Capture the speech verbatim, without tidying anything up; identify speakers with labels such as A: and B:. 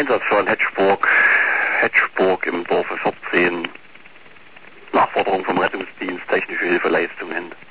A: Einsatz von Hedgeburg, Hedgeburg im Dorfe vierzehn. Nachforderung vom Rettungsdienst, technische Hilfeleistungen.